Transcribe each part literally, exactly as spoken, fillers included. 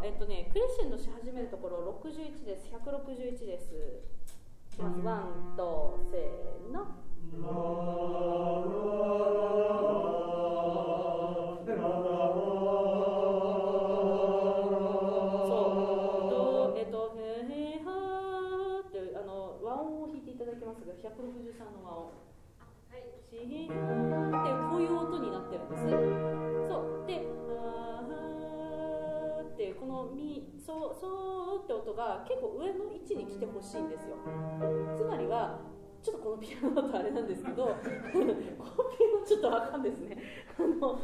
えっとね、クレッシェンドし始めるところろくじゅういちです。ひゃくろくじゅういちです。まずワンとせーの。そうえっとへーはーってあの和音を弾いていただけますが、ひゃくろくじゅうさんの和音、はい、しへーはーってこういう音になってるんです。そうでってこのミソソーって音が結構上の位置に来てほしいんですよ。つまりはちょっとこのピアノだとあれなんですけどこのピアノちょっとあかんですね。あの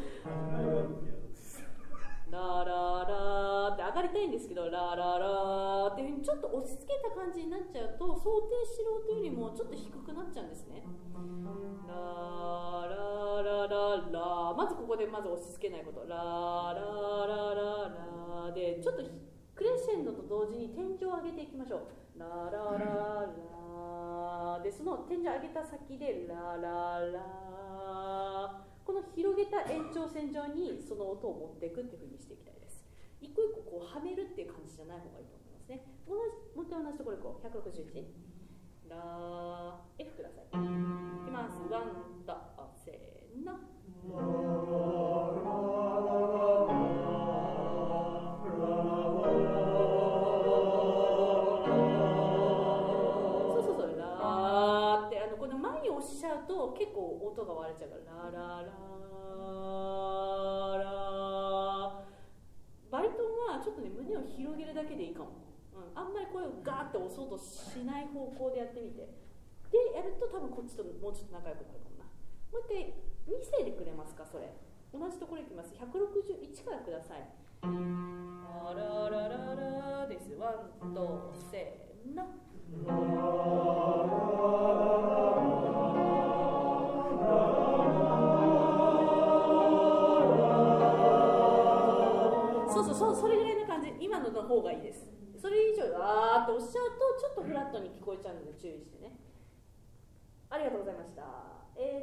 ラララーって上がりたいんですけど、ラララーっていうふうにちょっと押し付けた感じになっちゃうと、想定しろというよりもちょっと低くなっちゃうんですね。ラララララ、まずここでまず押し付けないこと、ラララララでちょっとクレッシェンドと同時に天井を上げていきましょう。ララララで、その天井を上げた先でラララ、この広げた延長線上にその音を持っていくっていう風にしていきたいです。一個一個こうはめるっていう感じじゃない方がいいと思いますね。同じもう一回同じところでこうひゃくろくじゅういちラ F ください。いきます。ワンとせーの。そうそうそう、ラーってあのこの前に押しちゃうと結構音が割れちゃうからララララ。バリトンはちょっとね胸を広げるだけでいいかも。うん、あんまり声をガーって押そうとしない方向でやってみて、でやると多分こっちともうちょっと仲良くなるかもな。もう一回に世でくれますか。それ同じところいきます。ひゃくろくじゅういちからください。ラララララです。ワンとせーの。そうそうそう、それぐらいの感じ。今のの方がいいです。それ以上あーって押しちゃうとちょっとフラットに聞こえちゃうので注意してね。ありがとうございました。えー